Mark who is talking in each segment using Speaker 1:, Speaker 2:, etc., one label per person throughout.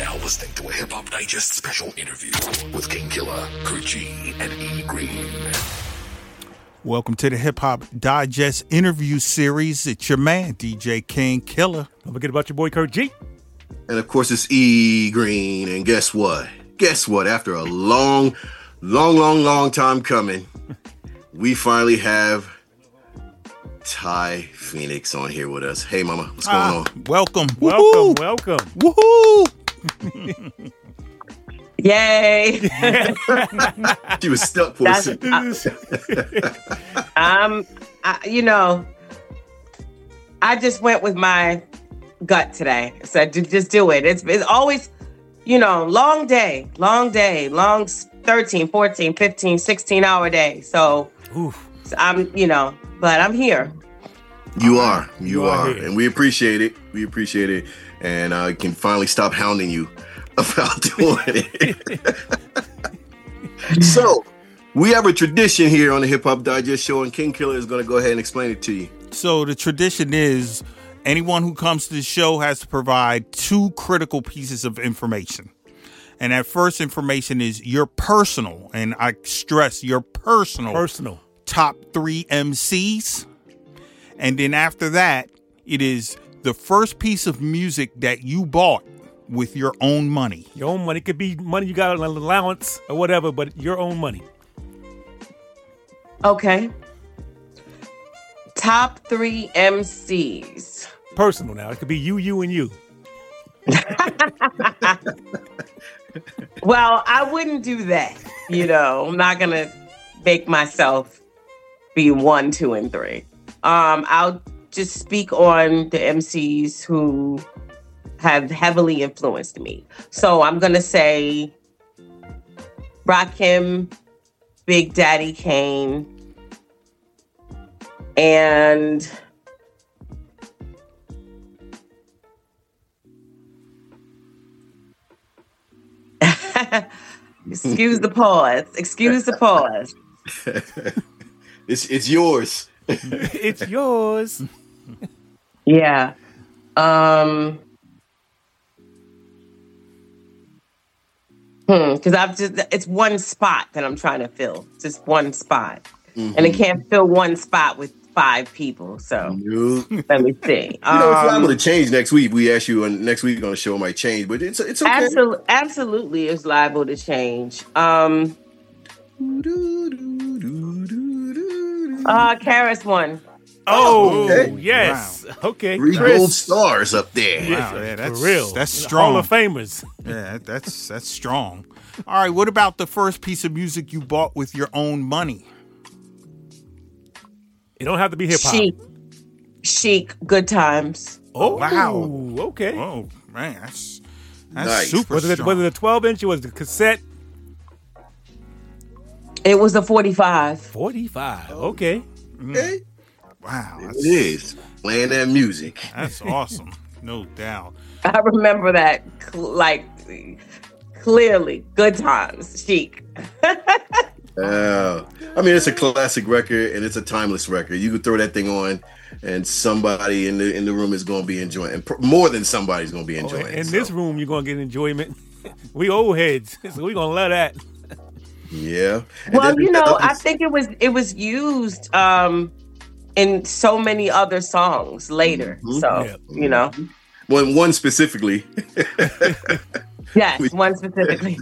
Speaker 1: now listening to a Hip Hop Digest special interview with King Killer, Kurt G, and E. Green.
Speaker 2: Welcome to the Hip Hop Digest interview series. It's your man, DJ King Killer.
Speaker 3: Don't forget about your boy, Kurt G.
Speaker 4: And of course, it's E. Green. And guess what? After a long time coming, we finally have Ty Phoenix on here with us. Hey, mama, what's going on?
Speaker 2: Welcome.
Speaker 3: Woohoo!
Speaker 5: Yay!
Speaker 4: She was stuck for a second.
Speaker 5: I just went with my gut today. Said to just do it. It's always, long day, long 13, 14, 15, 16-hour day. So I'm, but I'm here.
Speaker 4: You are.
Speaker 3: Here.
Speaker 4: And we appreciate it. And I can finally stop hounding you about doing it. So, we have a tradition here on the Hip Hop Digest show, and King Killer is going to go ahead and explain it to you.
Speaker 2: So the tradition is anyone who comes to the show has to provide two critical pieces of information. And that first information is your personal, and I stress your personal top 3 MCs. And then after that, it is the first piece of music that you bought with your own money.
Speaker 3: Your own money. It could be money you got on an allowance or whatever, but your own money.
Speaker 5: Okay. Top 3 MCs.
Speaker 3: Personal now. It could be you, and you.
Speaker 5: Well, I wouldn't do that. I'm not going to make myself be 1, 2, and 3. I'll just speak on the MCs who have heavily influenced me. So I'm going to say Rakim, Big Daddy Kane, and excuse the pause.
Speaker 4: It's yours.
Speaker 3: It's yours.
Speaker 5: Yeah. Because it's one spot that I'm trying to fill. Just one spot. Mm-hmm. And it can't fill one spot with 5 people. So let me see.
Speaker 4: It's liable to change next week. We ask you next week on the show, it might change, but it's okay.
Speaker 5: Absolutely, it's liable to change. Karis won.
Speaker 3: Oh,
Speaker 4: okay.
Speaker 3: Yes. Wow. Okay.
Speaker 4: 3 gold stars up there.
Speaker 2: Wow, yeah, that's
Speaker 3: for real.
Speaker 2: That's strong.
Speaker 3: Hall of Famers.
Speaker 2: Yeah, that's strong. All right, what about the first piece of music you bought with your own money?
Speaker 3: It don't have to be hip hop.
Speaker 5: Chic, Good Times.
Speaker 3: Oh,
Speaker 2: wow.
Speaker 3: Okay.
Speaker 2: Oh, man, that's
Speaker 4: nice.
Speaker 2: super strong.
Speaker 3: Was it a 12-inch or was it a cassette?
Speaker 5: It was a 45.
Speaker 3: 45. Okay.
Speaker 4: Okay.
Speaker 2: Wow.
Speaker 4: It is. Playing that music.
Speaker 2: That's awesome. No doubt.
Speaker 5: I remember that clearly. Good Times, Chic.
Speaker 4: It's a classic record and it's a timeless record. You could throw that thing on and somebody in the room is going to be enjoying it. More than somebody's going to be enjoying it.
Speaker 3: In this room, you're going to get enjoyment. We old heads, so we're going to love that.
Speaker 4: Yeah.
Speaker 5: Well, I think it was used in so many other songs later. Mm-hmm. So,
Speaker 4: One specifically.
Speaker 5: Yes, one specifically.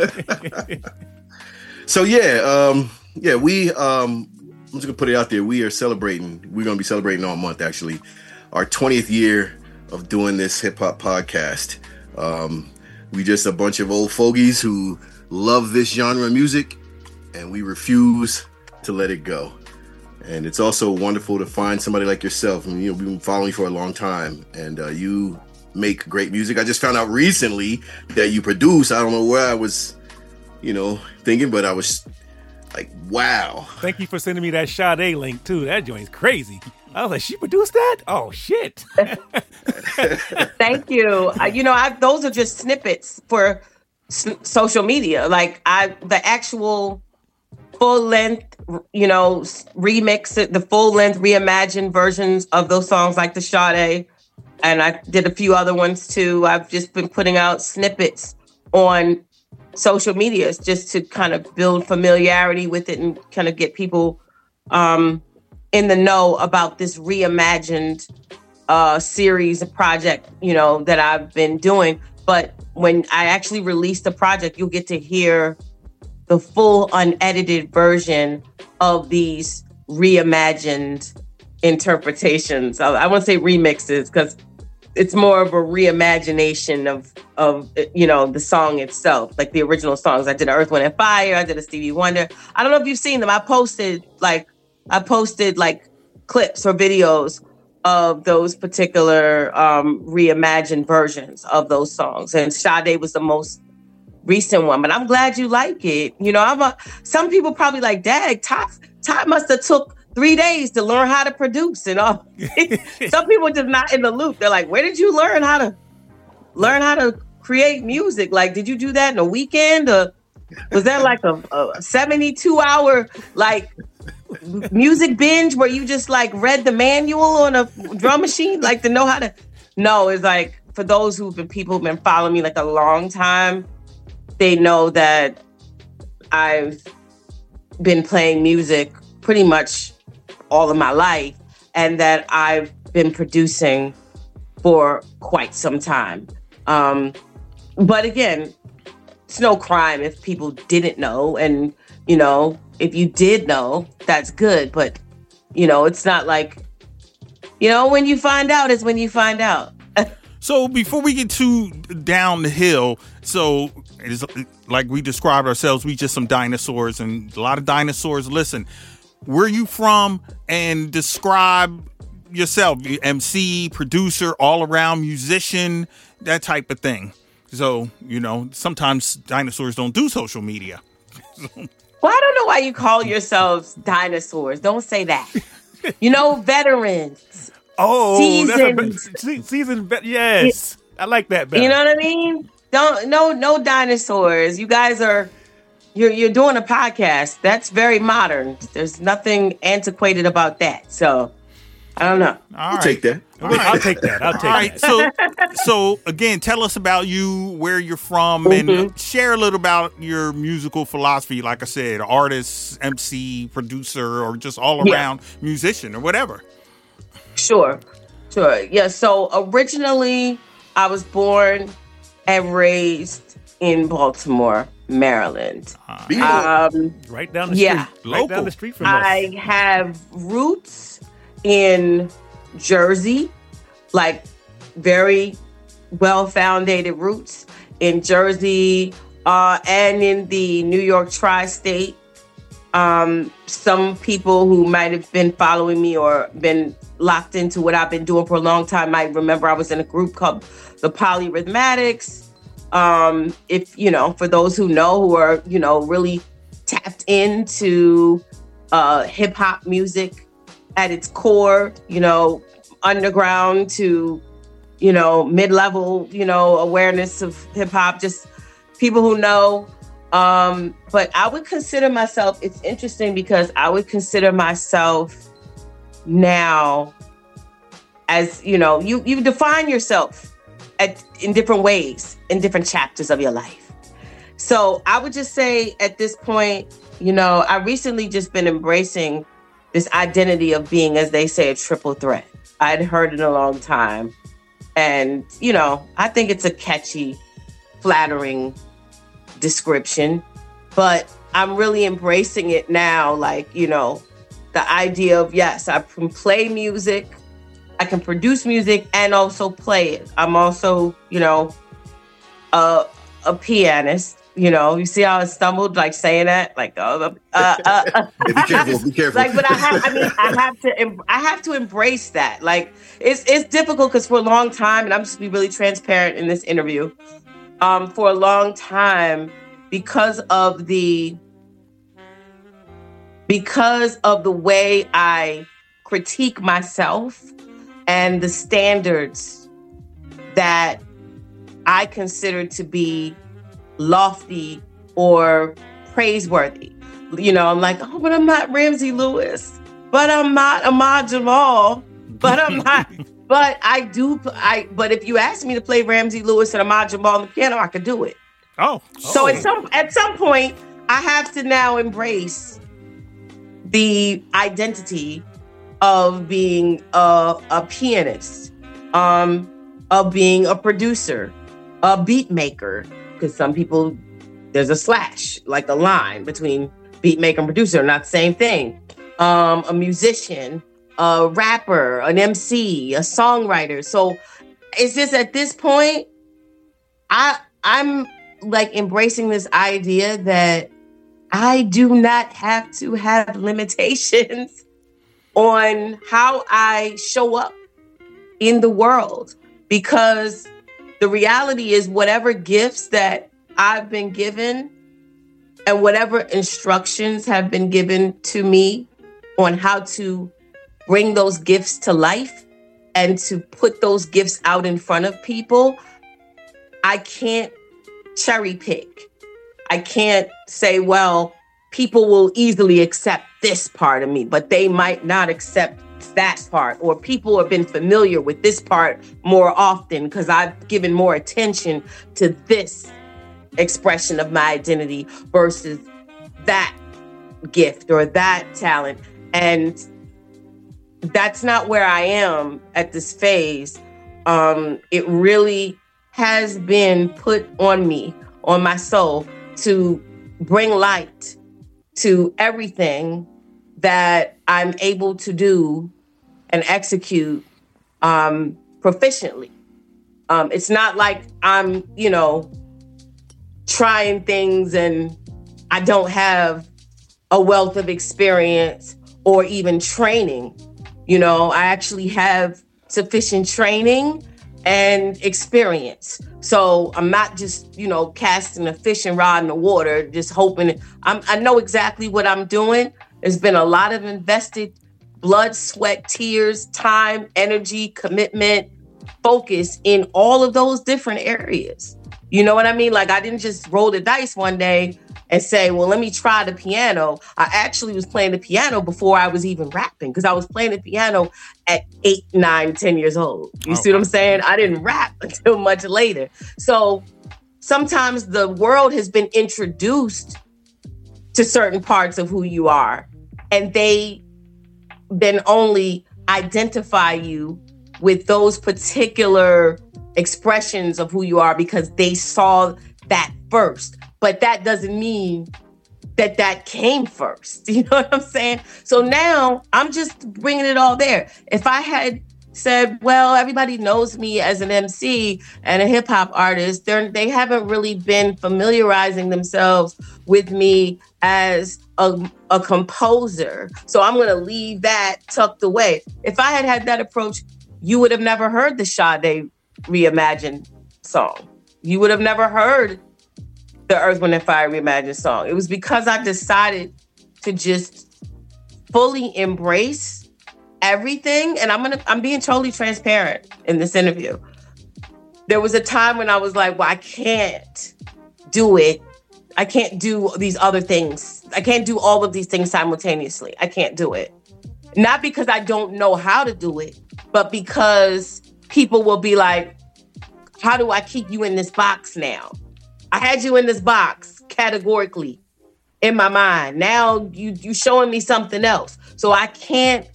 Speaker 4: So we I'm just gonna put it out there. We're gonna be celebrating all month actually, our 20th year of doing this hip hop podcast. We just a bunch of old fogies who love this genre of music, and we refuse to let it go. And it's also wonderful to find somebody like yourself. We've been following you for a long time, and you make great music. I just found out recently that you produce. I don't know where I was, thinking, but I was like, wow.
Speaker 3: Thank you for sending me that Sade link too. That joint's crazy. I was like, she produced that? Oh shit.
Speaker 5: Thank you. Those are just snippets for social media. Like the actual full length, remix, the full length reimagined versions of those songs, like the Sade and I did a few other ones too. I've just been putting out snippets on social medias just to kind of build familiarity with it and kind of get people in the know about this reimagined series, a project, that I've been doing. But when I actually release the project, you'll get to hear the full unedited version of these reimagined interpretations. I won't say remixes because it's more of a reimagination of the song itself, like the original songs. I did Earth, Wind, and Fire. I did a Stevie Wonder. I don't know if you've seen them. I posted clips or videos of those particular reimagined versions of those songs. And Sade was the most recent one, but I'm glad you like it. Some people probably like, dang, Todd must have took 3 days to learn how to produce and all. Some people just not in the loop. They're like, where did you learn how to create music? Like, did you do that in a weekend? Or was that like a 72-hour like music binge where you just like read the manual on a drum machine, like to know how to? No, it's like for those who've been following me like a long time, they know that I've been playing music pretty much all of my life, and that I've been producing for quite some time. But again, it's no crime if people didn't know. And, if you did know, that's good. But, it's not like, when you find out is when you find out.
Speaker 2: So before we get too down the hill, so it's like we described ourselves, we just some dinosaurs, and a lot of dinosaurs listen. Where are you from? And describe yourself. MC, producer, all around musician, that type of thing. So, sometimes dinosaurs don't do social media.
Speaker 5: Well, I don't know why you call yourselves dinosaurs. Don't say that. Veterans.
Speaker 3: Oh,
Speaker 5: seasoned.
Speaker 3: Yes. I like that better.
Speaker 5: You know what I mean? No dinosaurs. You guys are... You're doing a podcast. That's very modern. There's nothing antiquated about that. So, I don't know.
Speaker 4: I'll take that.
Speaker 3: I'll take that. All right.
Speaker 2: So again, tell us about you, where you're from, and share a little about your musical philosophy. Like I said, artist, MC, producer, or just all around musician or whatever.
Speaker 5: Sure. Yeah. So originally, I was born and raised in Baltimore, Maryland.
Speaker 3: Right down the street. Right down the street from us.
Speaker 5: I have roots in Jersey, like very well-founded roots in Jersey and in the New York tri-state. Some people who might have been following me or been locked into what I've been doing for a long time might remember I was in a group called the Polyrhythmatics. If, for those who know, who are, really tapped into hip hop music at its core, underground to, mid-level, awareness of hip hop, just people who know. But I would consider myself, it's interesting because I would consider myself now as, you define yourself in different ways, in different chapters of your life. So I would just say at this point, I recently just been embracing this identity of being, as they say, a triple threat. I'd heard it a long time. And, I think it's a catchy, flattering description, but I'm really embracing it now. Like, the idea of, yes, I can play music, I can produce music and also play it. I'm also, a pianist. You see how I stumbled, like saying that, like,
Speaker 4: Be careful.
Speaker 5: Like, but I have to embrace that. Like, it's difficult because for a long time, and I'm just be really transparent in this interview. For a long time, because of the way I critique myself and the standards that I consider to be lofty or praiseworthy. I'm like, oh, but I'm not Ramsey Lewis, but I'm not Ahmad Jamal, but I'm not But but if you ask me to play Ramsey Lewis and Ahmad Jamal on the piano, I could do it.
Speaker 3: Oh.
Speaker 5: So at some point, I have to now embrace the identity of being a pianist, of being a producer, a beat maker, because some people, there's a slash, like a line between beat maker and producer, not the same thing. A musician, a rapper, an MC, a songwriter. So it's just at this point, I'm like embracing this idea that I do not have to have limitations on how I show up in the world, because the reality is whatever gifts that I've been given and whatever instructions have been given to me on how to bring those gifts to life and to put those gifts out in front of people, I can't cherry pick. I can't say, well, people will easily accept this part of me, but they might not accept that part, or people have been familiar with this part more often because I've given more attention to this expression of my identity versus that gift or that talent. And that's not where I am at this phase. It really has been put on me, on my soul, to bring light to everything that I'm able to do and execute proficiently. It's not like I'm, trying things and I don't have a wealth of experience or even training. I actually have sufficient training and experience. So I'm not just, casting a fishing rod in the water, just hoping. I know exactly what I'm doing. There's been a lot of invested blood, sweat, tears, time, energy, commitment, focus in all of those different areas. You know what I mean? Like, I didn't just roll the dice one day and say, well, let me try the piano. I actually was playing the piano before I was even rapping, because I was playing the piano at 8, 9, 10 years old. You see what I'm saying? I didn't rap until much later. So sometimes the world has been introduced to certain parts of who you are, and they then only identify you with those particular expressions of who you are because they saw that first. But that doesn't mean that came first. You know what I'm saying? So now I'm just bringing it all there. If I had said, well, everybody knows me as an MC and a hip hop artist, they haven't really been familiarizing themselves with me as a composer. So I'm going to leave that tucked away. If I had had that approach, you would have never heard the Sade Reimagined song. You would have never heard the Earth, Wind & Fire Reimagined song. It was because I decided to just fully embrace everything. And I'm being totally transparent in this interview. There was a time when I was like, well, I can't do it. I can't do these other things. I can't do all of these things simultaneously. I can't do it. Not because I don't know how to do it, but because people will be like, how do I keep you in this box now? I had you in this box categorically in my mind. Now you showing me something else. So I can't,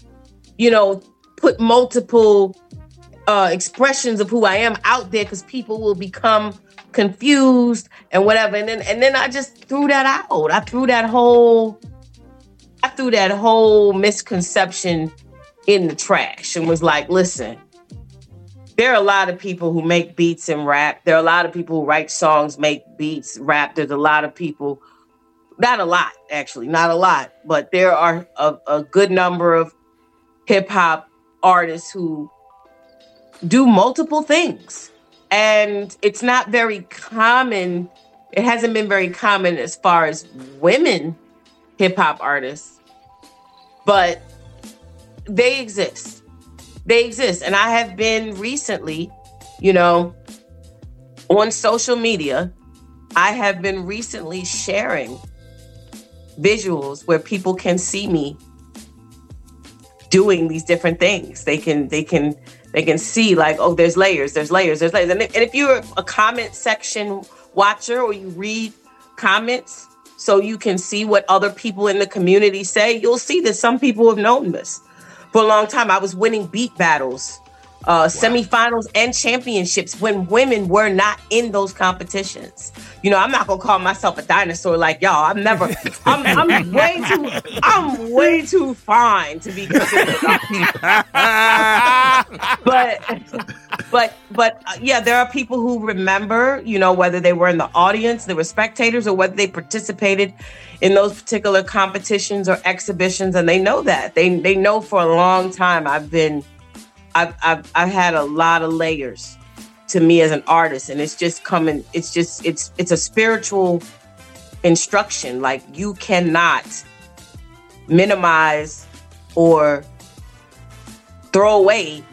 Speaker 5: put multiple expressions of who I am out there because people will become confused and whatever. And then I just threw that out. I threw that whole misconception in the trash and was like, listen, there are a lot of people who make beats and rap. There are a lot of people who write songs, make beats, rap. There's a lot of people, not a lot, actually, not a lot, but there are a good number of hip hop artists who do multiple things. And it's not very common. It hasn't been very common as far as women hip hop artists, but they exist. They exist. And I have been recently, on social media, I have been recently sharing visuals where people can see me doing these different things. They can They can see like, oh, there's layers. And if you're a comment section watcher or you read comments so you can see what other people in the community say, you'll see that some people have known this for a long time. I was winning beat battles, semifinals and championships when women were not in those competitions. You know, I'm not gonna call myself a dinosaur like y'all. I'm way too fine to be considered. But yeah, there are people who remember, you know, whether they were in the audience, they were spectators, or whether they participated in those particular competitions or exhibitions, and they know that. They know for a long time I've had a lot of layers to me as an artist, and it's a spiritual instruction. Like, you cannot minimize or throw away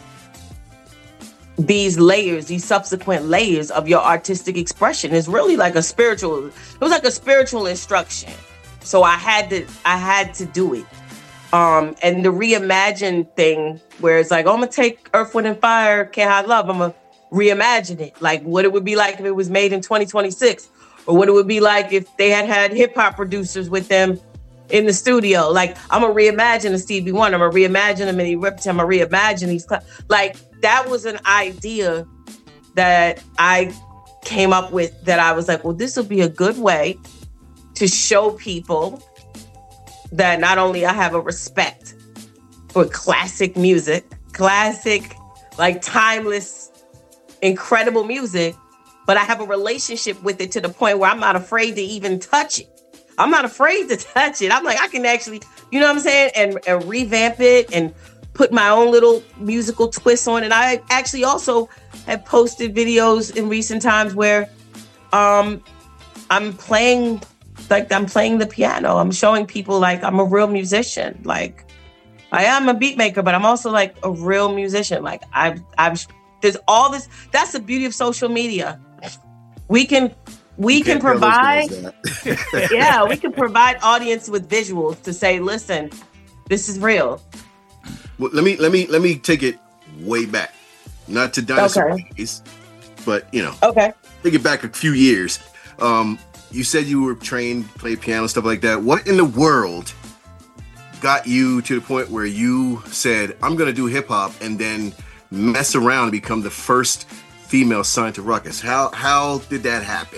Speaker 5: these layers, these subsequent layers of your artistic expression. It's really like it was like a spiritual instruction. So I had to do it. And the reimagine thing, where it's like, oh, I'm gonna take Earth, Wind and Fire, Can't Hide Love, I'm gonna reimagine it. Like what it would be like if it was made in 2026, or what it would be like if they had hip hop producers with them in the studio. Like, I'm gonna reimagine a Stevie Wonder, I'm gonna reimagine a Minnie Riperton, I'm gonna reimagine these. Like, that was an idea that I came up with, that I was like, well, this will be a good way to show people that not only I have a respect for classic music, like timeless, incredible music, but I have a relationship with it to the point where I'm not afraid to even touch it. I'm not afraid to touch it. I'm like, I can actually, you know what I'm saying? And revamp it and put my own little musical twist on it. And I actually also have posted videos in recent times where I'm playing the piano. I'm showing people like I'm a real musician. Like, I am a beat maker, but I'm also like a real musician. Like, there's all this. That's the beauty of social media. We can provide, yeah, we can provide audience with visuals to say, listen, this is real.
Speaker 4: Well, let me take it way back, not to dinosaur days, but take it back a few years. You said you were trained, played piano, stuff like that. What in the world got you to the point where you said, I'm going to do hip hop, and then mess around and become the first female signed to Ruckus? How did that happen?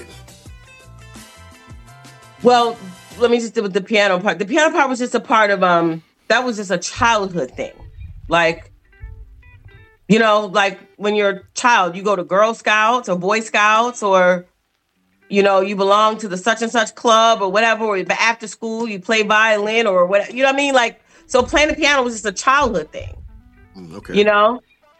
Speaker 5: Well, let me just do with the piano part. The piano part was just a part of, that was just a childhood thing. Like, you know, like when you're a child, you go to Girl Scouts or Boy Scouts, or, you know, you belong to the such and such club or whatever, or after school, you play violin or whatever, you know what I mean? Like, so playing the piano was just a childhood thing.
Speaker 4: Okay.
Speaker 5: You know?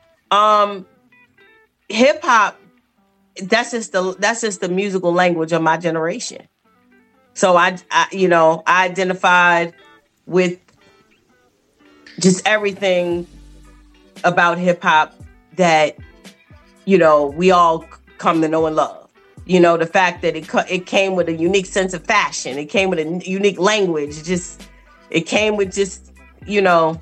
Speaker 5: Hip hop, that's just the musical language of my generation. So I identified with just everything about hip hop that, you know, we all come to know and love. You know, the fact that it came with a unique sense of fashion. It came with a unique language. It came with just, you know,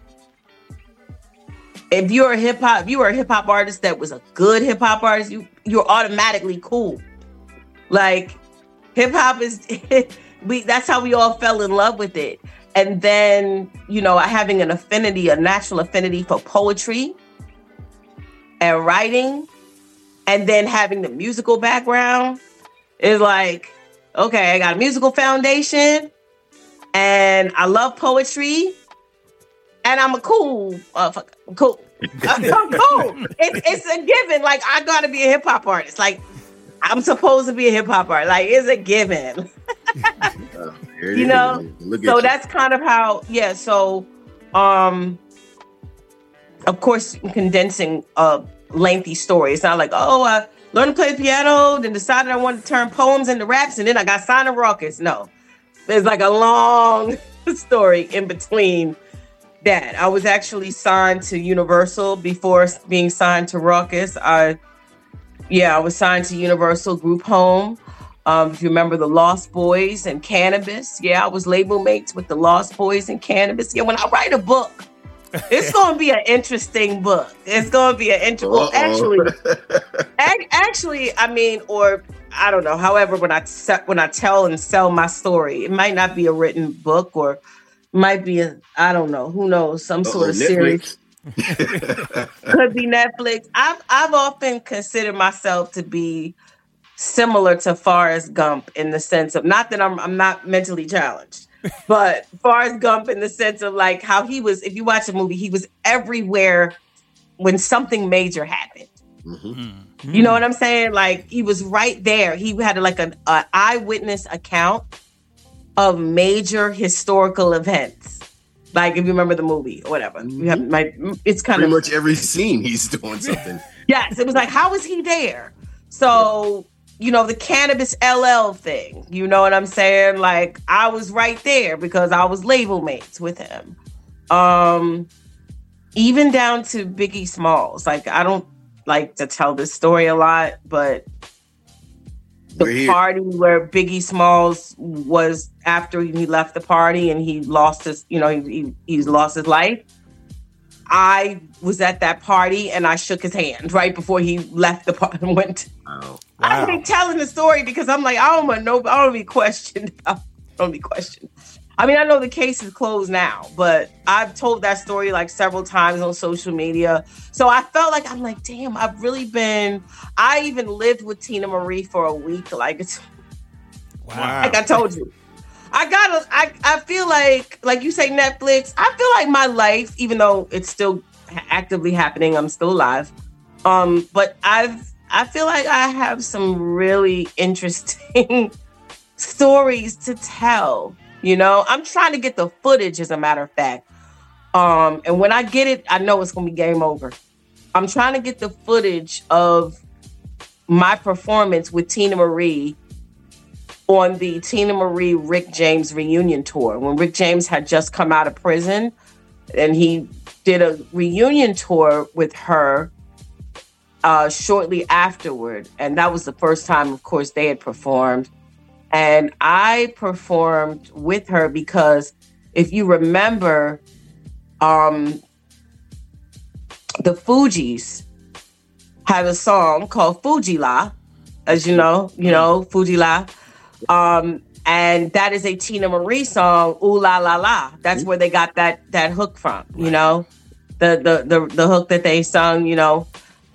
Speaker 5: if you were a hip hop artist that was a good hip hop artist, you're automatically cool. Like, hip hop is, that's how we all fell in love with it. And then, you know, having a natural affinity for poetry and writing, and then having the musical background is like, okay, I got a musical foundation and I love poetry and I'm a cool. I'm cool. It's a given. Like, I gotta be a hip hop artist. Like, I'm supposed to be a hip hop artist. Like, it's a given. You know? So that's kind of how, yeah. So, of course, condensing a lengthy story. It's not like, oh, I learned to play the piano, then decided I wanted to turn poems into raps, and then I got signed to Ruckus. No, there's like a long story in between that. I was actually signed to Universal before being signed to Ruckus. I was signed to Universal Group Home. If you remember the Lost Boys and Cannabis. Yeah, I was label mates with the Lost Boys and Cannabis. Yeah, when I write a book, It's going to be an interesting book. It's going to be an interesting. Well, actually, I mean, or I don't know. However, when I tell and sell my story, it might not be a written book, or might be I don't know. Who knows? Some sort of series. Could be Netflix. I've often considered myself to be similar to Forrest Gump in the sense of, not that I'm not mentally challenged, but Forrest Gump in the sense of like how he was, if you watch the movie, he was everywhere when something major happened. Mm-hmm. You know what I'm saying? Like he was right there. He had like an eyewitness account of major historical events. Like if you remember the movie or whatever. Mm-hmm. It's kind
Speaker 4: pretty
Speaker 5: of
Speaker 4: much every scene he's doing something.
Speaker 5: Yes, it was like, how was he there? So, you know, the Cannabis LL thing, you know what I'm saying? Like, I was right there because I was label mates with him. Even down to Biggie Smalls. Like, I don't like to tell this story a lot, but the party where Biggie Smalls was after he left the party and he lost his, you know, he's lost his life. I was at that party and I shook his hand right before he left the party and went.
Speaker 4: Wow.
Speaker 5: I've been telling the story because I'm like, I don't be questioned. I don't be questioned. I mean, I know the case is closed now, but I've told that story like several times on social media. So I felt like, I'm like, damn, I even lived with Tina Marie for a week. Like it's,
Speaker 2: wow.
Speaker 5: Like I told you. I feel like you say Netflix, I feel like my life, even though it's still actively happening, I'm still alive. But I feel like I have some really interesting stories to tell. You know, I'm trying to get the footage, as a matter of fact. And when I get it, I know it's going to be game over. I'm trying to get the footage of my performance with Tina Marie on the Tina Marie Rick James reunion tour. When Rick James had just come out of prison and he did a reunion tour with her shortly afterward. And that was the first time, of course, they had performed. And I performed with her because if you remember, the Fugees had a song called Fujila, as you know, Fujila. And that is a Tina Marie song, Ooh La La La. That's where they got that hook from, you know, the hook that they sung, you know.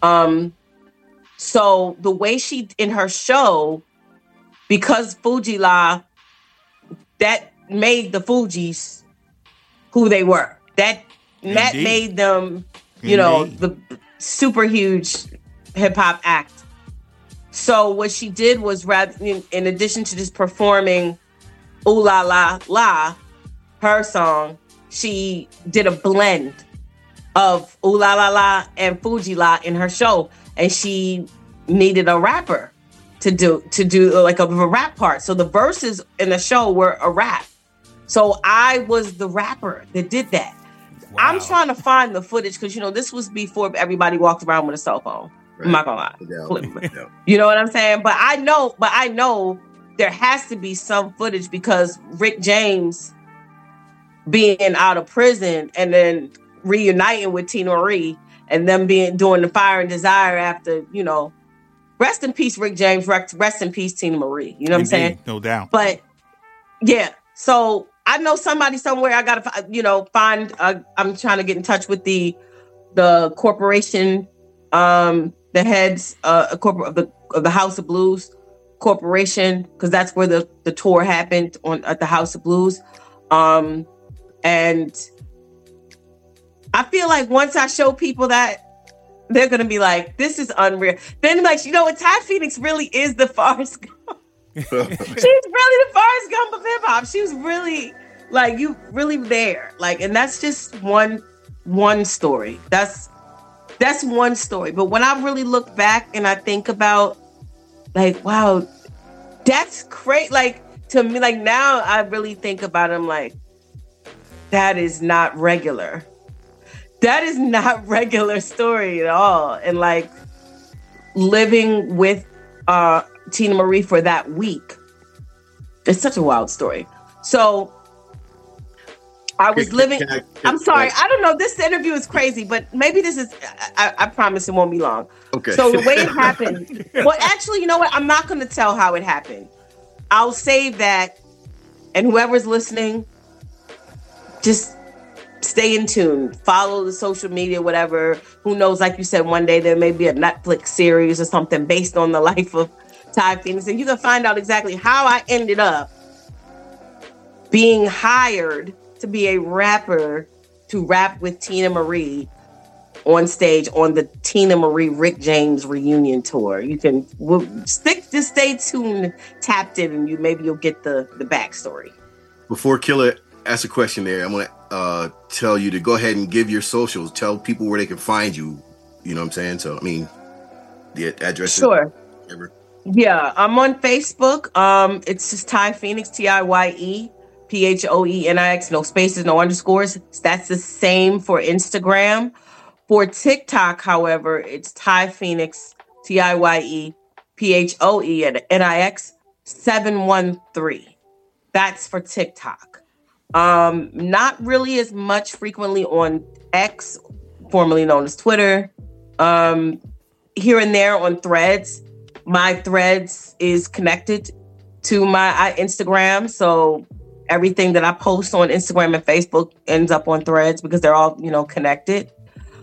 Speaker 5: So the way she, in her show, because Fujila, that made the Fugees who they were. That made them, you know, the super huge hip hop act. So what she did was, rather in addition to just performing Ooh La La La, her song, she did a blend of Ooh La La La and Fujila in her show, and she needed a rapper to do like a rap part. So the verses in the show were a rap. So I was the rapper that did that. Wow. I'm trying to find the footage because, you know, this was before everybody walked around with a cell phone. Right. I'm not gonna lie. Yeah. You know what I'm saying? But I know there has to be some footage because Rick James being out of prison and then reuniting with Tina Marie and them doing the Fire and Desire after, you know, rest in peace, Rick James. Rest in peace, Tina Marie. You know what I'm saying?
Speaker 2: No doubt.
Speaker 5: But yeah, so I know somebody somewhere. I gotta, you know, find. I'm trying to get in touch with the corporation, the heads, of the House of Blues Corporation, because that's where the tour happened at the House of Blues, and I feel like once I show people that, they're going to be like, this is unreal. Then like, you know what? Ty Phoenix really is the Forrest Gump. She's really the Forrest Gump of hip hop. She was really like, you really there. Like, and that's just one story. That's one story. But when I really look back and I think about like, wow, that's great. Like to me, like now I really think about it, I'm like, that is not regular. That is not regular story at all. And like living with Tina Marie for that week, it's such a wild story. So I was living. I'm sorry.
Speaker 4: can
Speaker 5: I don't know. This interview is crazy, but maybe this is. I promise it won't be long.
Speaker 4: Okay.
Speaker 5: So the way it happened. Well, actually, you know what? I'm not going to tell how it happened. I'll save that, and whoever's listening, just stay in tune. Follow the social media, whatever. Who knows? Like you said, one day there may be a Netflix series or something based on the life of Ty Phoenix, and you can find out exactly how I ended up being hired to be a rapper to rap with Tina Marie on stage on the Tina Marie Rick James reunion tour. You can just stay tuned, tapped in, and maybe you'll get the backstory. Before
Speaker 4: Killer asks a question there, I'm gonna tell you to go ahead and give your socials. Tell people where they can find you. You know what I'm saying? So I mean, the address.
Speaker 5: Sure. Yeah, I'm on Facebook. It's just Ty Phoenix, TIYE. PHOENIX, no spaces, no underscores. That's the same for Instagram. For TikTok, however, it's Ty Phoenix, TIYE, PHOENIX 713. That's for TikTok. Not really as much frequently on X, formerly known as Twitter. Here and there on Threads. My Threads is connected to my Instagram, so everything that I post on Instagram and Facebook ends up on Threads because they're all, connected.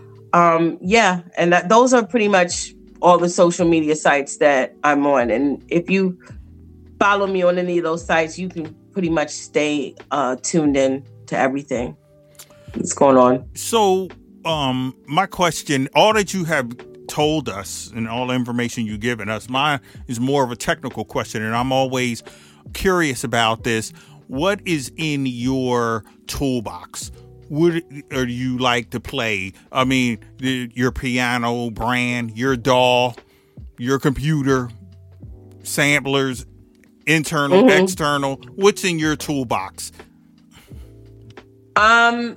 Speaker 5: And those are pretty much all the social media sites that I'm on. And if you follow me on any of those sites, you can pretty much stay tuned in to everything that's going on.
Speaker 2: So, my question, all that you have told us and all the information you've given us, mine is more of a technical question, and I'm always curious about this. What is in your toolbox? What do you like to play? I mean, your piano brand, your DAW, your computer, samplers, internal, external. What's in your toolbox?
Speaker 5: Well,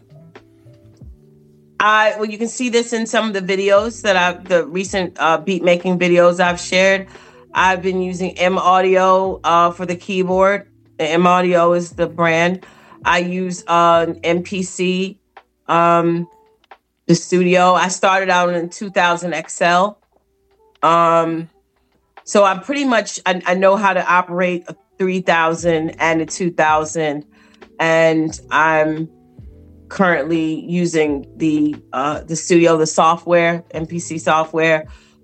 Speaker 5: you can see this in some of the videos the recent beat making videos I've shared. I've been using M Audio for the keyboard. M Audio is the brand. I use MPC, the studio. I started out in 2000 XL. So I'm pretty much, I know how to operate a 3000 and a 2000. And I'm currently using the studio, the software, MPC software.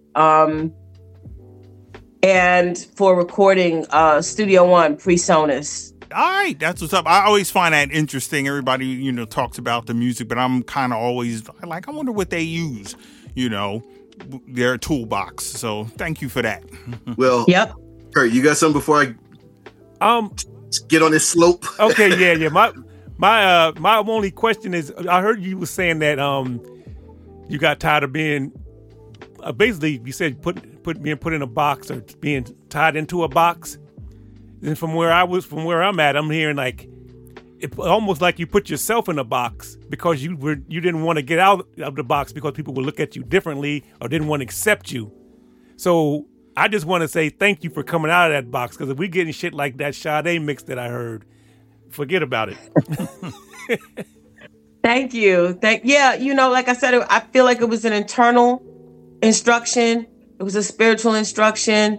Speaker 5: And for recording, Studio One, PreSonus.
Speaker 2: All right, that's what's up. I always find that interesting. Everybody, talks about the music, but I'm kind of always like, I wonder what they use, their toolbox. So thank you for that.
Speaker 4: Well,
Speaker 5: yep.
Speaker 4: Kurt, you got something before I get on this slope?
Speaker 3: Okay, yeah. My only question is, I heard you were saying that you got tired of being basically, you said being put in a box or being tied into a box. And from where I'm at, I'm hearing like it almost like you put yourself in a box because you didn't want to get out of the box because people would look at you differently or didn't want to accept you. So I just want to say thank you for coming out of that box, because if we getting shit like that Sade mix that I heard, forget about it.
Speaker 5: Thank you. Like I said, I feel like it was an internal instruction. It was a spiritual instruction.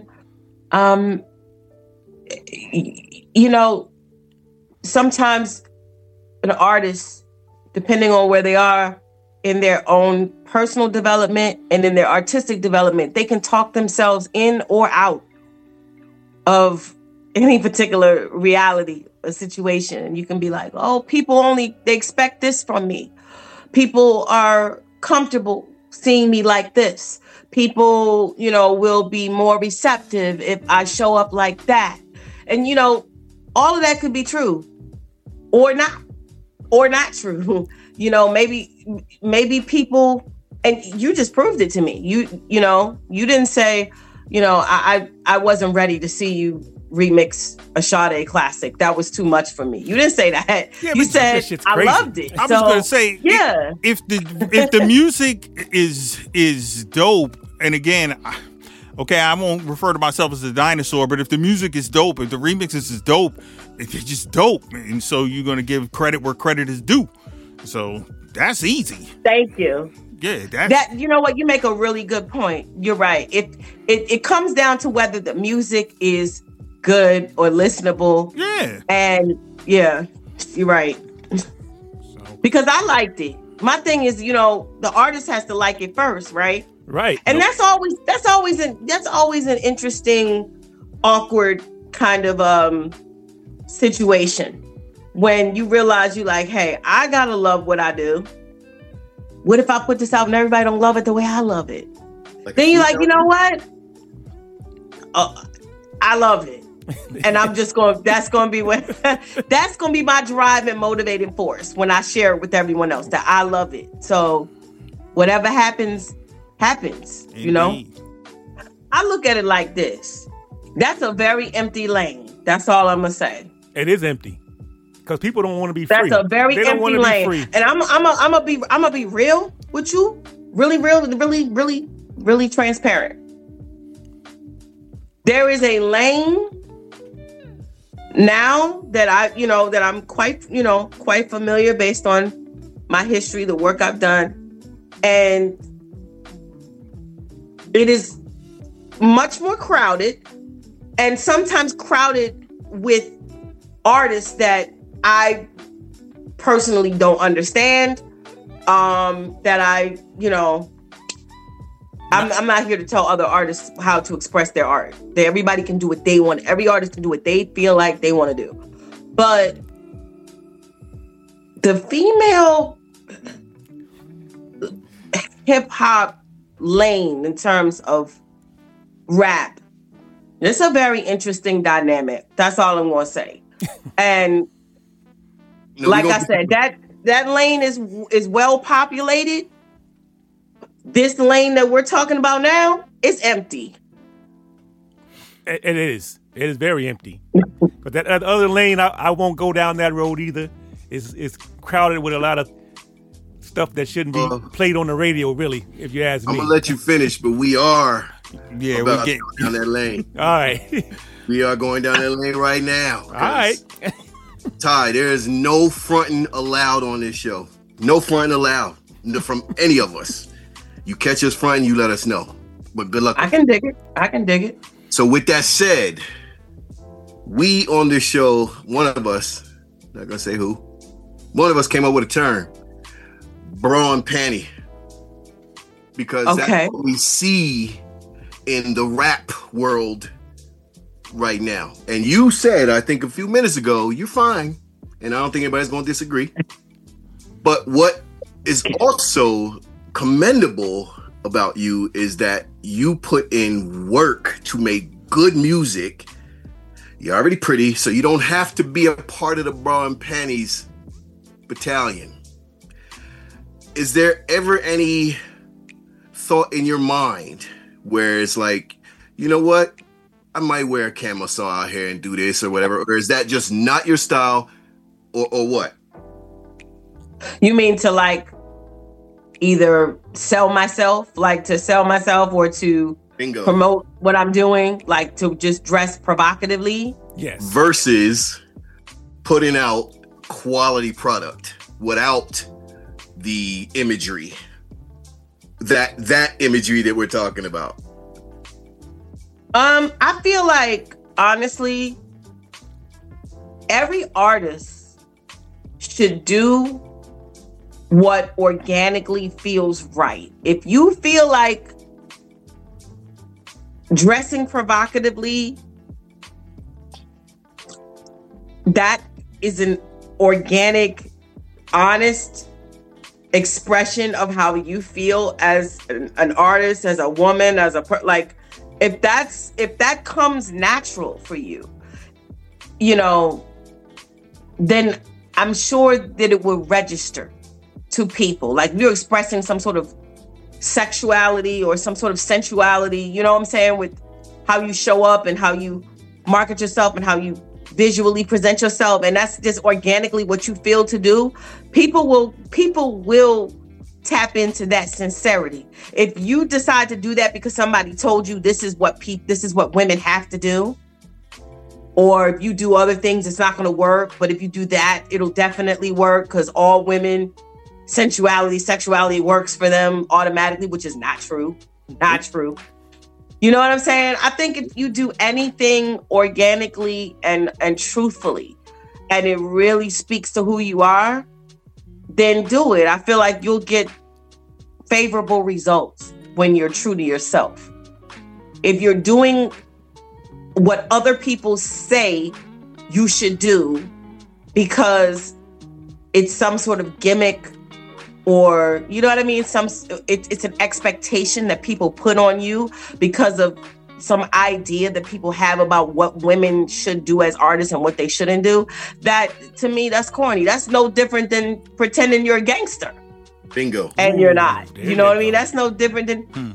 Speaker 5: Sometimes an artist, depending on where they are in their own personal development and in their artistic development, they can talk themselves in or out of any particular reality or situation. And you can be like, oh, they expect this from me. People are comfortable seeing me like this. People, will be more receptive if I show up like that. And, all of that could be true or not true. Maybe people, and you just proved it to me. You didn't say, I wasn't ready to see you remix a Sade classic. That was too much for me. You didn't say that. Yeah, you said I loved it.
Speaker 2: I was going to say,
Speaker 5: yeah.
Speaker 2: If the music is dope, and again, Okay, I won't refer to myself as a dinosaur, but if the music is dope, if the remixes is dope, it's just dope. And so you're going to give credit where credit is due. So that's easy.
Speaker 5: Thank you.
Speaker 2: Yeah,
Speaker 5: that you know what, you make a really good point. You're right. It comes down to whether the music is good or listenable.
Speaker 2: Yeah.
Speaker 5: And yeah, you're right. Because I liked it. My thing is, you know, the artist has to like it first, right?
Speaker 3: Right.
Speaker 5: And that's always an interesting, awkward kind of situation when you realize you like, hey, I gotta love what I do. What if I put this out and everybody don't love it the way I love it? Then you're like, you know what? I love it. And I'm just that's going to be my drive and motivating force when I share it with everyone else, that I love it. So whatever happens,
Speaker 2: Indeed.
Speaker 5: you know? I look at it like this. That's a very empty lane. That's all I'm going to say.
Speaker 3: It is empty. Because people don't want to be free.
Speaker 5: That's a very empty lane. And I'm gonna be real with you. Really real, really transparent. There is a lane now that I'm quite familiar based on my history, the work I've done. And it is much more crowded, and sometimes crowded with artists that I personally don't understand. That I'm not here to tell other artists how to express their art. Everybody can do what they want. Every artist can do what they feel like they want to do. But the female hip hop lane in terms of rap, it's a very interesting dynamic. That's all I'm going to say. And like I said, that lane is well populated. This lane that we're talking about now is empty.
Speaker 3: It is. It is very empty. But that other lane, I won't go down that road either. It's crowded with a lot of stuff that shouldn't be played on the radio, really, if you ask me.
Speaker 4: I'm going to let you finish, but we are
Speaker 2: we're getting
Speaker 4: down that lane.
Speaker 3: All right.
Speaker 4: We are going down that lane right now.
Speaker 3: All right.
Speaker 4: Ty, there is no fronting allowed on this show. No fronting allowed from any of us. You catch us fronting, you let us know. But good luck.
Speaker 5: I can dig it.
Speaker 4: So with that said, we on this show, one of us, not gonna say who, one of us came up with a term, bra and panty. Because that's what we see in the rap world right now. And you said, I think a few minutes ago, you're fine. And I don't think anybody's going to disagree. But what is also commendable about you is that you put in work to make good music. You're already pretty, so you don't have to be a part of the bra and panties battalion. Is there ever any thought in your mind where it's like, you know what? I might wear a camisole out here and do this or whatever. Or is that just not your style or what?
Speaker 5: You mean to like either sell myself or to
Speaker 4: Bingo.
Speaker 5: Promote what I'm doing, like to just dress provocatively?
Speaker 3: Yes.
Speaker 4: Versus putting out quality product without the imagery. That imagery that we're talking about.
Speaker 5: I feel like, honestly, every artist should do what organically feels right. If you feel like dressing provocatively, that is an organic, honest expression of how you feel as an artist, as a woman, as if that comes natural for you, then I'm sure that it will register to people. Like you're expressing some sort of sexuality or some sort of sensuality, you know what I'm saying, with how you show up and how you market yourself and how you visually present yourself, and that's just organically what you feel to do. People will tap into that sincerity. If you decide to do that because somebody told you this is what women have to do, or if you do other things, it's not going to work. But if you do that, it'll definitely work because all women, sexuality works for them automatically, which is not true. Not true. You know what I'm saying? I think if you do anything organically and truthfully, and it really speaks to who you are, then do it. I feel like you'll get favorable results when you're true to yourself. If you're doing what other people say you should do because it's some sort of gimmick, or you know what I mean? It's an expectation that people put on you because of some idea that people have about what women should do as artists and what they shouldn't do. That, to me, that's corny. That's no different than pretending you're a gangster.
Speaker 4: Bingo.
Speaker 5: And you're not. You know what I mean? That's no different than,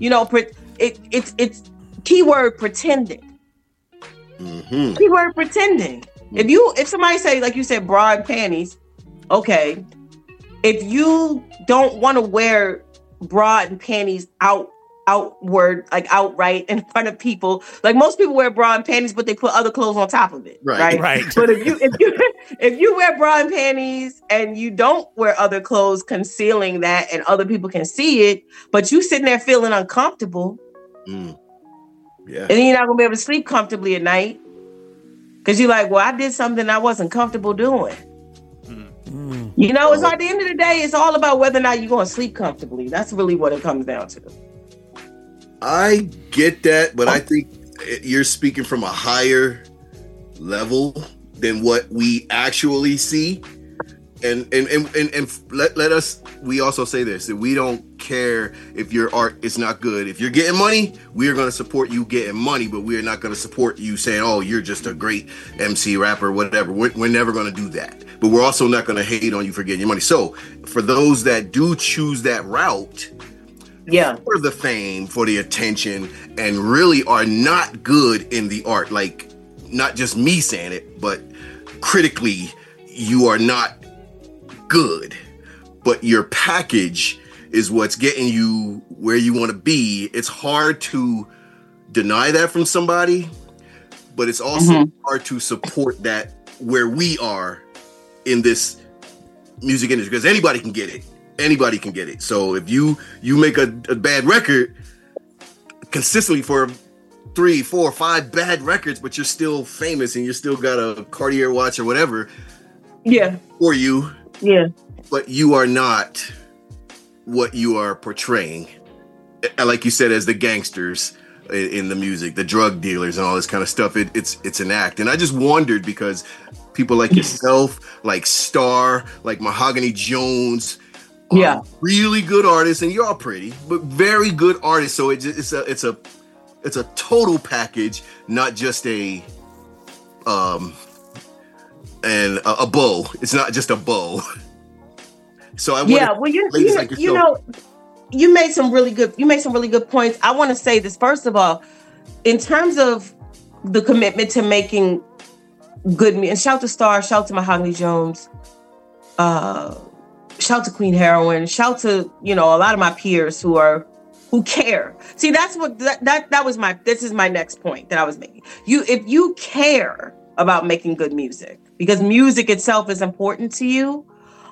Speaker 5: it's keyword pretending.
Speaker 4: Mm-hmm.
Speaker 5: Keyword pretending. If somebody say, like you said, bra and panties, okay. If you don't want to wear bra and panties outward, like outright in front of people, like most people wear bra and panties, but they put other clothes on top of it, right? But if you wear bra and panties and you don't wear other clothes concealing that, and other people can see it, but you sitting there feeling uncomfortable, and then you're not gonna be able to sleep comfortably at night because you're like, well, I did something I wasn't comfortable doing. You know, it's at the end of the day, it's all about whether or not you're going to sleep comfortably. That's really what it comes down to.
Speaker 4: I get that, but I think you're speaking from a higher level than what we actually see. And let us, we also say this, that we don't care if your art is not good. If you're getting money, we are going to support you getting money, but we are not going to support you saying, oh, you're just a great MC, rapper, whatever. We're never going to do that. But we're also not going to hate on you for getting your money. So for those that do choose that route, for the fame, for the attention, and really are not good in the art, like not just me saying it, but critically, you are not good, but your package is what's getting you where you want to be. It's hard to deny that from somebody, but it's also hard to support that where we are in this music industry, because anybody can get it. So if you make a bad record consistently for 3, 4, 5 bad records, but you're still famous and you still got a Cartier watch or whatever for you, but you are not what you are portraying, like you said, as the gangsters in the music, the drug dealers and all this kind of stuff. It's an act. And I just wondered, because people like yourself, like Star, like Mahogany Jones, really good artists, and you're all pretty, but very good artists. So it's a total package, not just a bow. It's not just a bow. So I you made some really good points. I want to say this, first of all, in terms of the commitment to making good music, and shout to Star, shout to Mahogany Jones, shout to Queen Heroine, shout to, a lot of my peers who care. See, that's what this is my next point that I was making. If you care about making good music, because music itself is important to you,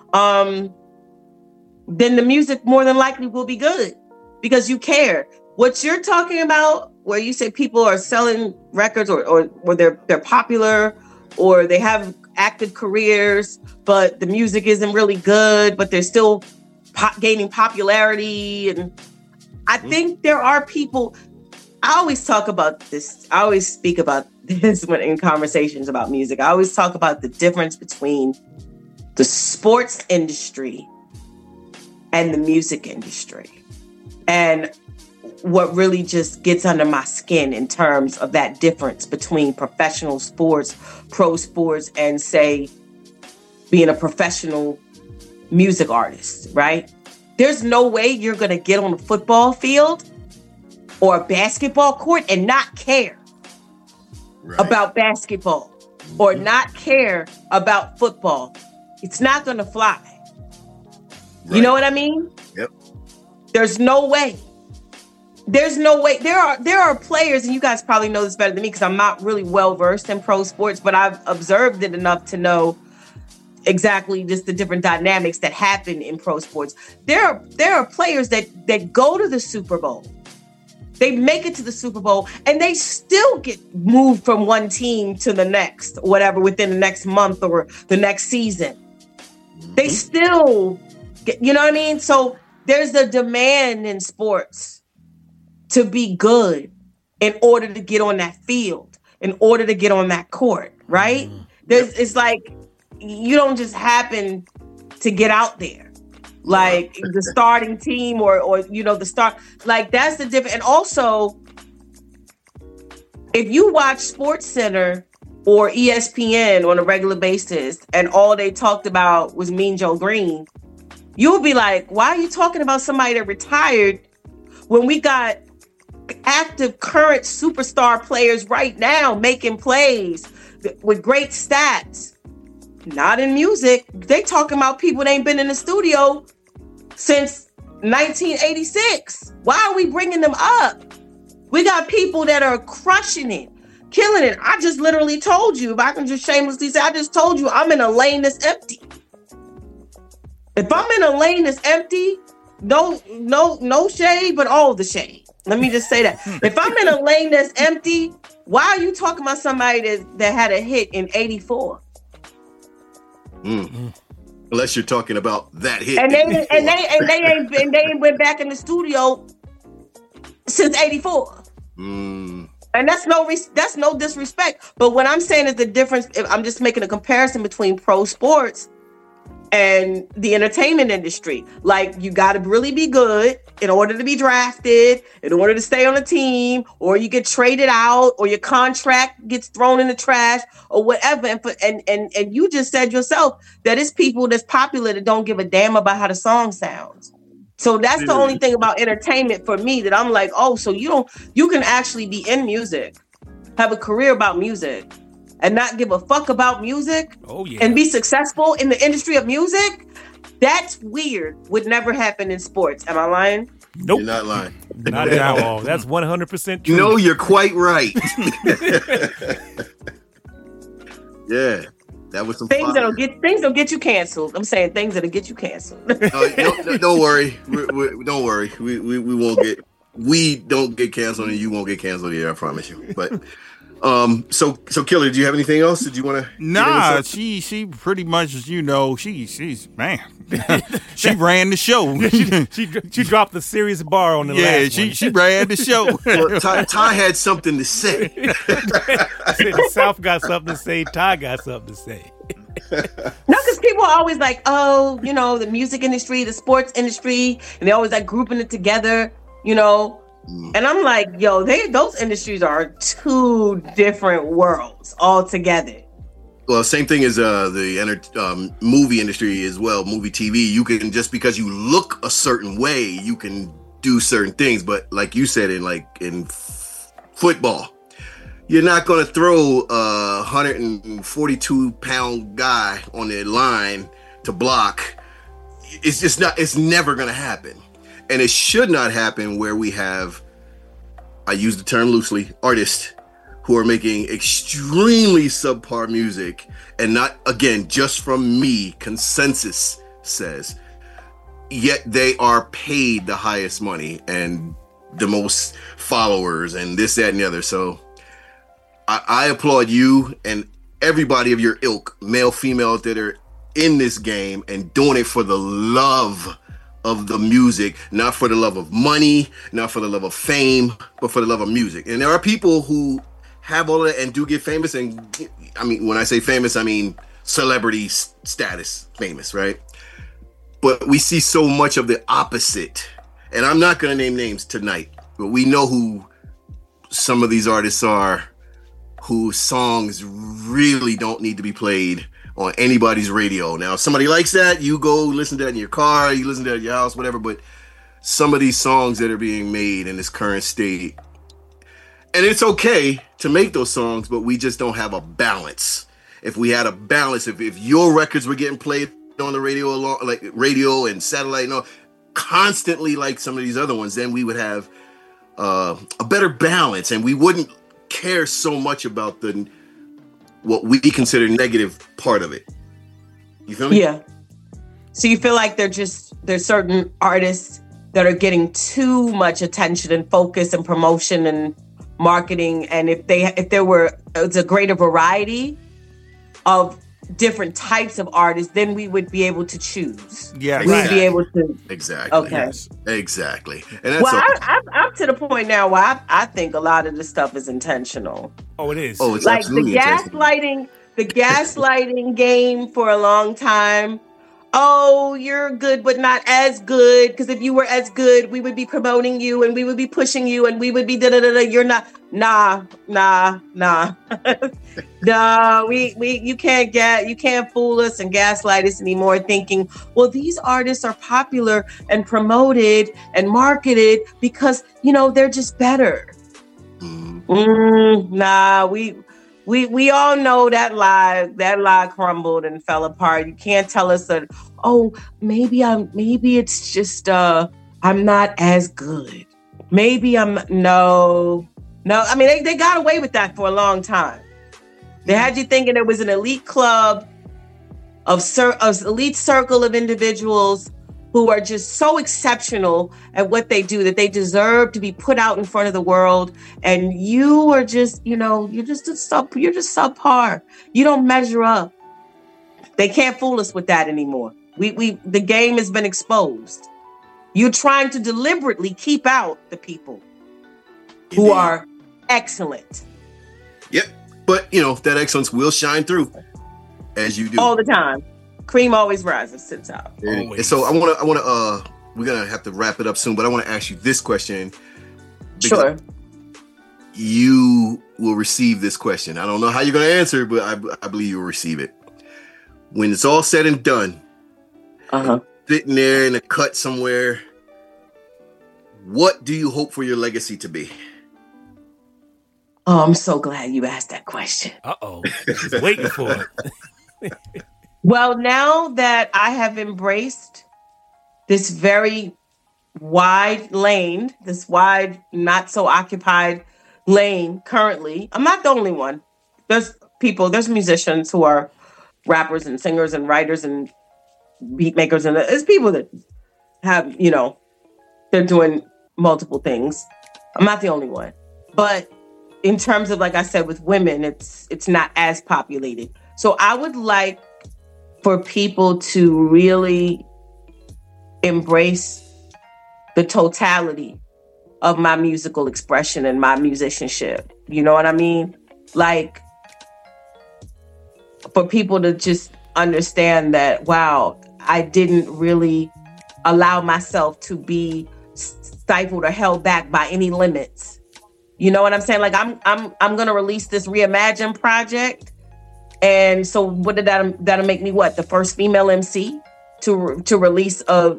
Speaker 4: then the music more than likely will be good because you care. What you're talking about, where you say people are selling records or they're popular or they have active careers, but the music isn't really good, but they're still gaining popularity. And I think there are people, I always talk about this. I always speak about this when in conversations about music. I always talk about the difference between the sports industry and the music industry. And what really just gets under my skin in terms of that difference between professional sports, pro sports, and say being a professional music artist, right? There's no way you're going to get on a football field or a basketball court and not care about basketball or not care about football. It's not going to fly. You know what I mean? Yep.
Speaker 5: There's no way. There's no way. There are players, and you guys probably know this better than me because I'm not really well versed in pro sports, but I've observed it enough to know exactly just the different dynamics that happen in pro sports. There are players that go to the Super Bowl. They make it to the Super Bowl and they still get moved from one team to the next, or whatever, within the next month or the next season. They still get, you know what I mean? So there's a demand in sports to be good in order to get on that field, in order to get on that court, right? It's like, you don't just happen to get out there. Like the starting team or the start, like that's the difference. And also, if you watch SportsCenter or ESPN on a regular basis and all they talked about was Mean Joe Green, you'll be like, why are you talking about somebody that retired when we got active current superstar players right now making plays with great stats? Not in music. They talking about people that ain't been in the studio since 1986. Why are we bringing them up? We got people that are crushing it, killing it. I just literally told you, if I can just shamelessly say, I just told you I'm in a lane that's empty. If I'm in a lane that's empty, no shade, but all the shade. Let me just say that. If I'm in a lane that's empty, why are you talking about somebody that had a hit in 84?
Speaker 4: Unless you're talking about that hit,
Speaker 5: and they ain't went back in the studio since 84. And that's no disrespect. But what I'm saying is the difference. I'm just making a comparison between pro sports and the entertainment industry. Like, you got to really be good in order to be drafted, in order to stay on a team, or you get traded out, or your contract gets thrown in the trash, or whatever. And you just said yourself that it's people that's popular that don't give a damn about how the song sounds. So that's the only thing about entertainment for me that I'm like, oh, so you can actually be in music, have a career about music, and not give a fuck about music, and be successful in the industry of music? That's weird. Would never happen in sports. Am I lying?
Speaker 3: Nope.
Speaker 4: You're not lying.
Speaker 3: Not at all. That's 100% true.
Speaker 4: No, you're quite right. Yeah. That was some
Speaker 5: things that'll get you canceled. I'm saying things that'll get you canceled.
Speaker 4: No, don't worry. Don't worry. We won't get. We don't get canceled, and you won't get canceled here. I promise you. But so Killer, do you have anything else? Did you want to?
Speaker 2: Nah, she pretty much, she's man. She ran the show.
Speaker 3: she dropped the serious bar on the last one.
Speaker 2: she ran the show.
Speaker 4: Well, Ty had something to say.
Speaker 5: The
Speaker 3: South got something to say. Ty got something to say.
Speaker 5: No, because people are always like, oh, the music industry, the sports industry, and they always like grouping it together, And I'm like, yo, those industries are two different worlds altogether.
Speaker 4: Well, same thing as the movie industry as well, movie TV. You can, just because you look a certain way, you can do certain things. But like you said, in football, you're not going to throw a 142-pound guy on the line to block. It's just not. It's never going to happen. And it should not happen where we have, I use the term loosely, artists who are making extremely subpar music, and not, again, just from me, consensus says, yet they are paid the highest money and the most followers and this, that, and the other. So I applaud you and everybody of your ilk, male, female, that are in this game and doing it for the love of the music, not for the love of money, not for the love of fame, but for the love of music. And there are people who have all of that and do get famous. And I mean, when I say famous, I mean celebrity status famous, right? But we see so much of the opposite. And I'm not going to name names tonight, but we know who some of these artists are, whose songs really don't need to be played on anybody's radio. Now, if somebody likes that, you go listen to that in your car, you listen to that at your house, whatever. But some of these songs that are being made in this current state, and it's okay to make those songs, but we just don't have a balance. If we had a balance, if your records were getting played on the radio, like radio and satellite and all, constantly like some of these other ones, then we would have a better balance, and we wouldn't care so much about what we consider negative part of it. You feel me?
Speaker 5: Yeah. So you feel like there's certain artists that are getting too much attention and focus and promotion and marketing, and if there was a greater variety of different types of artists, then we would be able to choose.
Speaker 2: Yeah,
Speaker 5: we'd be able to.
Speaker 4: Exactly.
Speaker 5: Okay.
Speaker 4: Yes. Exactly. And that's
Speaker 5: well, I'm to the point now where I think a lot of this stuff is intentional.
Speaker 3: Oh, it is.
Speaker 4: Oh, it's
Speaker 5: Like the
Speaker 4: absolutely intentional.
Speaker 5: gaslighting game for a long time. Oh, you're good, but not as good. Because if you were as good, we would be promoting you and we would be pushing you and we would be da-da-da-da. You're not. Nah. No, you can't fool us and gaslight us anymore thinking, well, these artists are popular and promoted and marketed because, they're just better. Nah, we all know that lie crumbled and fell apart. You can't tell us that, oh, maybe it's just I'm not as good. Maybe no. I mean, they got away with that for a long time. They had you thinking it was an elite club of elite circle of individuals who are just so exceptional at what they do that they deserve to be put out in front of the world. And you are just, you're just subpar. You don't measure up. They can't fool us with that anymore. The game has been exposed. You're trying to deliberately keep out the people who are excellent.
Speaker 4: Yep. But, that excellence will shine through as you do.
Speaker 5: All the time. Cream always rises to the top.
Speaker 4: And so I want to, we're going to have to wrap it up soon, but I want to ask you this question.
Speaker 5: Sure.
Speaker 4: You will receive this question. I don't know how you're going to answer, but I believe you'll receive it. When it's all said and done, sitting there in a cut somewhere, what do you hope for your legacy to be?
Speaker 5: Oh, I'm so glad you asked that question.
Speaker 3: Uh-oh. Just waiting for it.
Speaker 5: Well, now that I have embraced this very wide lane, this wide, not so occupied lane currently, I'm not the only one. There's musicians who are rappers and singers and writers and beat makers, and there's people that have, they're doing multiple things. I'm not the only one. But in terms of, like I said, with women, it's not as populated. So I would like for people to really embrace the totality of my musical expression and my musicianship. You know what I mean? Like, for people to just understand that, wow, I didn't really allow myself to be stifled or held back by any limits. You know what I'm saying? Like, I'm going to release this Reimagine project. And so what did that'll make me the first female MC to release a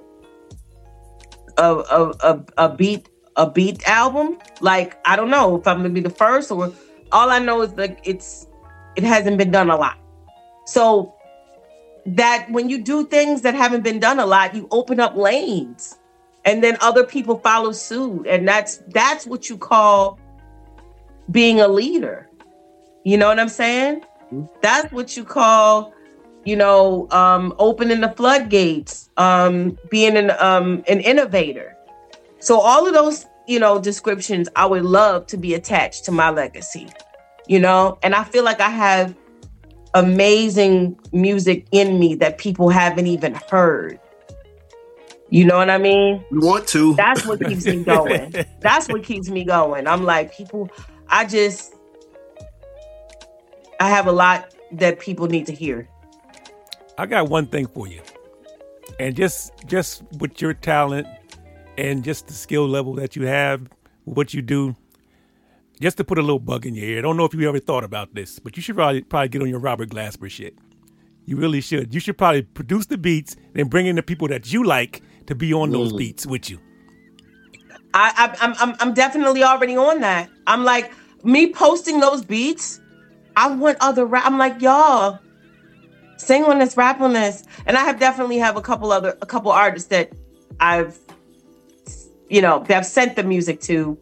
Speaker 5: beat album? Like, I don't know if I'm gonna be the first, or all I know is that it hasn't been done a lot. So that when you do things that haven't been done a lot, you open up lanes, and then other people follow suit, and that's what you call being a leader. You know what I'm saying? That's what you call, opening the floodgates, being an innovator. So all of those, descriptions, I would love to be attached to my legacy, and I feel like I have amazing music in me that people haven't even heard. You know what I mean?
Speaker 4: We want to.
Speaker 5: That's what keeps me going. That's what keeps me going. I'm like, I have a lot that people need to hear.
Speaker 3: I got one thing for you. And just with your talent and just the skill level that you have, what you do, just to put a little bug in your ear. I don't know if you ever thought about this, but you should probably get on your Robert Glasper shit. You really should. You should probably produce the beats and bring in the people that you like to be on those beats with you.
Speaker 5: I'm definitely already on that. I'm like, me posting those beats, I want I'm like, y'all, sing on this, rap on this. And I definitely have a couple artists that I've sent the music to.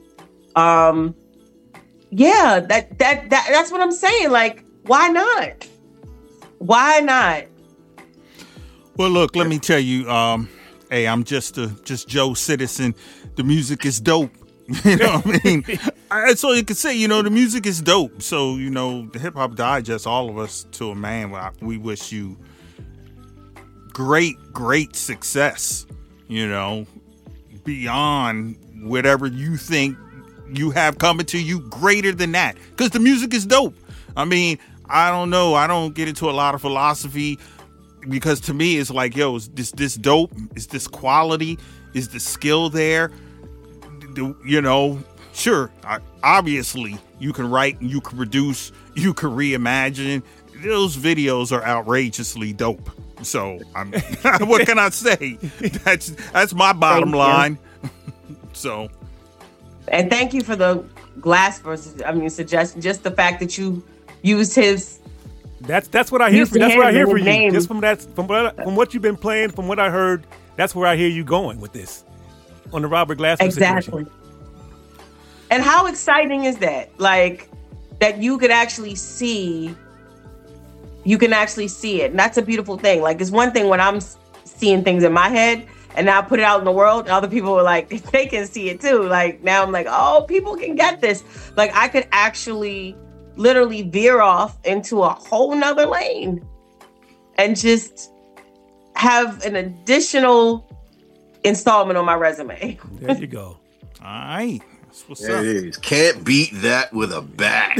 Speaker 5: Yeah, that's what I'm saying. Like, why not? Why not?
Speaker 2: Well, look, let me tell you, hey, I'm just Joe Citizen. The music is dope. You know what I mean? That's all you can say. The music is dope. So, the Hip Hop Digest, all of us to a man, we wish you great success, beyond whatever you think you have coming to you, greater than that. Because the music is dope. I mean, I don't know. I don't get into a lot of philosophy because to me, it's like, yo, is this dope? Is this quality? Is the skill there? Sure, obviously you can write, you can produce, you can reimagine. Those videos are outrageously dope. So, what can I say? That's my bottom line. So,
Speaker 5: and thank you for the glass suggestion. Just the fact that you used his.
Speaker 3: That's what I hear. That's what I hear for you.
Speaker 5: Name.
Speaker 3: Just from what you've been playing, from what I heard, that's where I hear you going with this. On the Robert Glasper
Speaker 5: exactly.
Speaker 3: situation.
Speaker 5: And how exciting is that? Like, that you could actually see. You can actually see it. And that's a beautiful thing. Like, it's one thing when I'm seeing things in my head and now I put it out in the world and other people are like, they can see it too. Like, now I'm like, oh, people can get this. Like, I could actually literally veer off into a whole nother lane and just have an additional installment on my resume.
Speaker 3: There you go.
Speaker 2: All right. That's what's
Speaker 4: there
Speaker 2: up.
Speaker 4: It is. Can't beat that with a bat.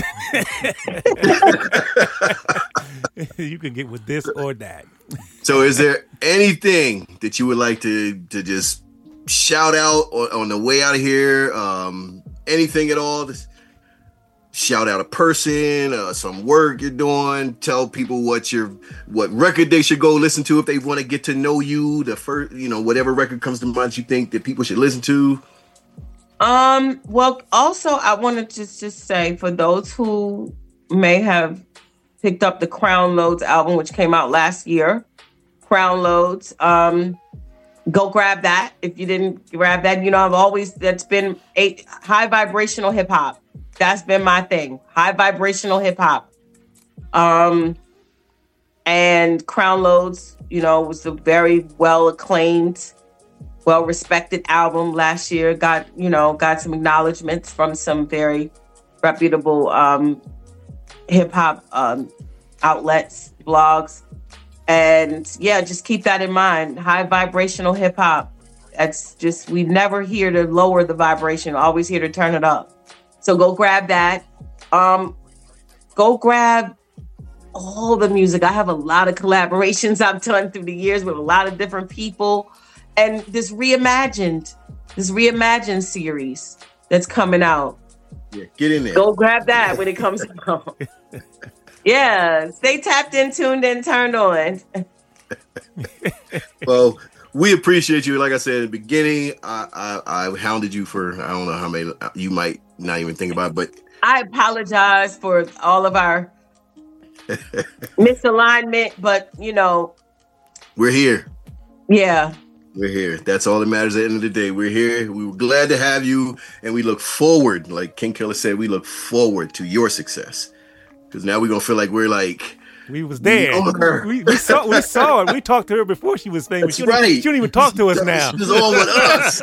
Speaker 3: You can get with this or that.
Speaker 4: So is there anything that you would like to just shout out on the way out of here? Anything at all? Just shout out a person, some work you're doing. Tell people what record they should go listen to if they want to get to know you. The first, whatever record comes to mind you think that people should listen to.
Speaker 5: Well, also I wanted to just say for those who may have picked up the Crown Loads album, which came out last year, Crown Loads, go grab that. If you didn't grab that, that's been a high vibrational hip hop. That's been my thing. High vibrational hip hop. And Crown Loads, was a very well acclaimed, well-respected album last year. Got some acknowledgments from some very reputable hip-hop outlets, blogs. And yeah, just keep that in mind. High vibrational hip-hop. That's just, we never here to lower the vibration, always here to turn it up. So go grab that. Go grab all the music. I have a lot of collaborations I've done through the years with a lot of different people. And this reimagined series that's coming out.
Speaker 4: Yeah, get in there.
Speaker 5: Go grab that when it comes out. Yeah, stay tapped in, tuned in, turned on.
Speaker 4: Well, we appreciate you. Like I said at the beginning, I hounded you for, I don't know how many, you might not even think about it, but
Speaker 5: I apologize for all of our misalignment, but
Speaker 4: we're here.
Speaker 5: Yeah.
Speaker 4: We're here. That's all that matters at the end of the day. We're here. We were glad to have you, and we look forward, like King Killer said, we look forward to your success. Because now we're going to feel like we're like...
Speaker 3: We was there. We saw it. We talked to her before she was famous.
Speaker 4: That's right.
Speaker 3: She don't even talk to us now.
Speaker 4: She's all with us.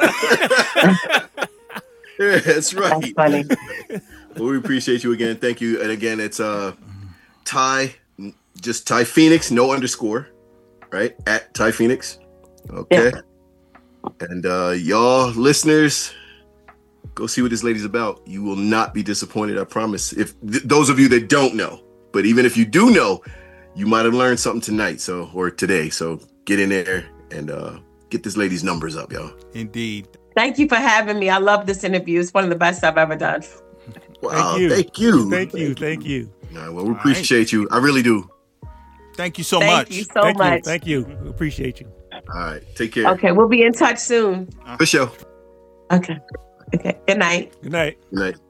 Speaker 4: Yeah, that's right.
Speaker 5: That's funny.
Speaker 4: Well, we appreciate you again. Thank you. And again, it's Ty, just Ty Phoenix, no underscore, right? At Ty Phoenix. Okay. Yeah. And y'all listeners, go see what this lady's about. You will not be disappointed, I promise. If those of you that don't know, but even if you do know, you might have learned something tonight, or today. So get in there and get this lady's numbers up, y'all.
Speaker 2: Indeed.
Speaker 5: Thank you for having me. I love this interview. It's one of the best I've ever done.
Speaker 4: Wow,
Speaker 3: thank you. Thank you.
Speaker 4: All right, well, we appreciate you. I really do.
Speaker 2: Thank you so much.
Speaker 5: Thank you so much.
Speaker 3: Thank you. Appreciate you.
Speaker 4: All right, take care.
Speaker 5: Okay, we'll be in touch soon.
Speaker 4: For sure.
Speaker 5: Okay. Good night.
Speaker 3: Good night.
Speaker 4: Good night.